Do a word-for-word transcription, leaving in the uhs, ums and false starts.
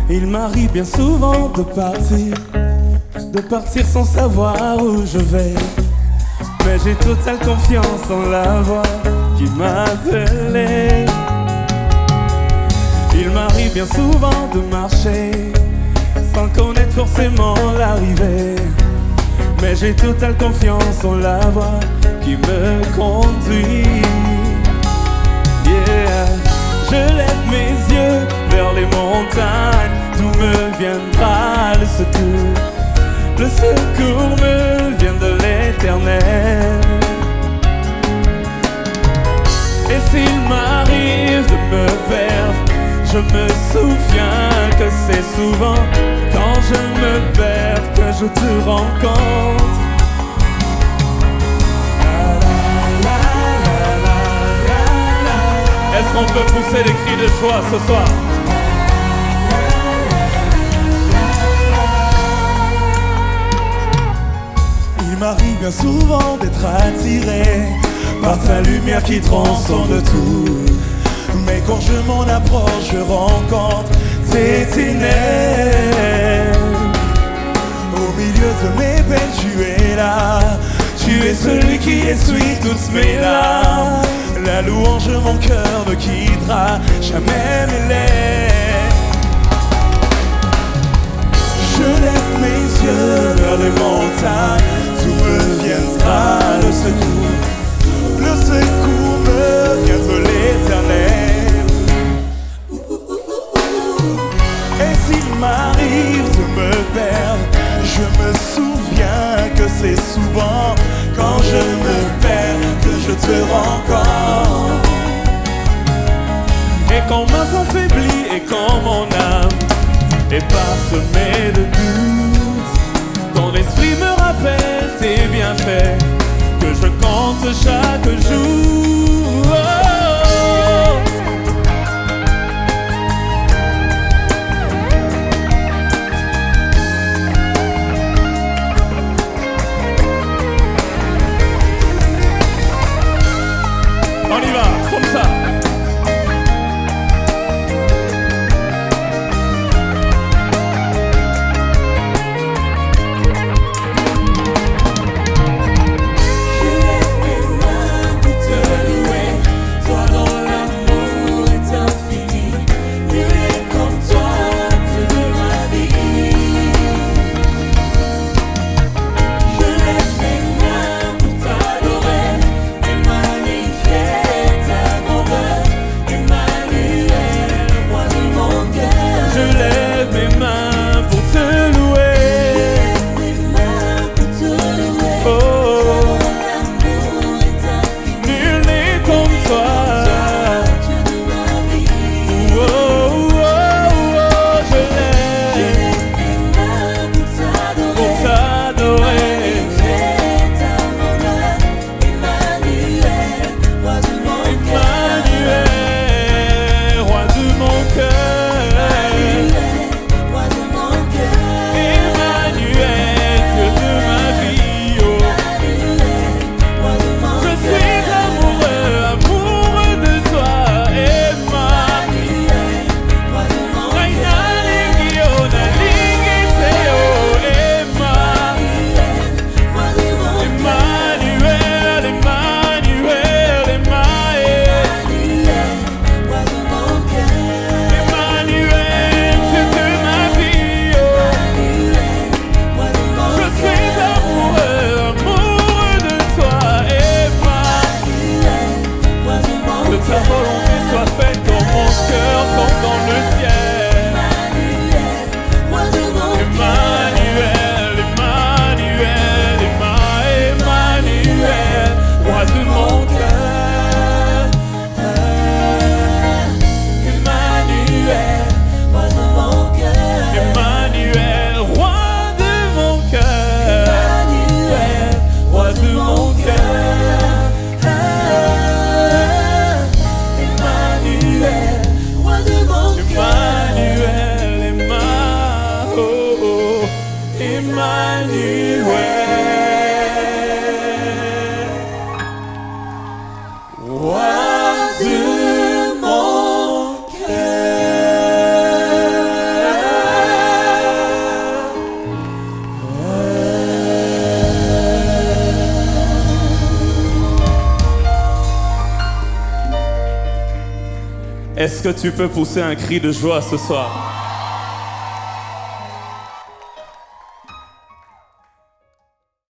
Il m'arrive bien souvent de partir, de partir sans savoir où je vais. Mais j'ai totale confiance en la voix qui m'a appelé. Il m'arrive bien souvent de marcher sans connaître forcément l'arrivée. Mais j'ai totale confiance en la voix qui me conduit. Yeah. Je lève mes yeux vers les montagnes, d'où me viendra le secours. Le secours me vient de l'Éternel. Et s'il m'arrive de me perdre, je me souviens que c'est souvent quand je me perds que je te rencontre. Est-ce qu'on peut pousser des cris de joie ce soir? Il m'arrive bien souvent d'être attiré par ta lumière qui transcende tout. Mais quand je m'en approche, je rencontre tes ténèbres. Au milieu de mes peines, tu es là. Tu es celui qui essuie toutes mes larmes. La louange de mon cœur ne quittera jamais mes lèvres. Je lève mes yeux vers les montagnes, d'où me viendra le secours. Le secours me vient de l'Éternel. Et s'il m'arrive de me perdre, je me souviens que c'est souvent quand je me perds que je te rencontre. Et quand ma foi faiblit et quand mon âme est parsemée de doute, ton esprit me rappelle tes bienfaits que je compte chaque jour. Oh, oh. On y va, comme ça. Emmanuel, roi de mon cœur. Est-ce que tu peux pousser un cri de joie ce soir?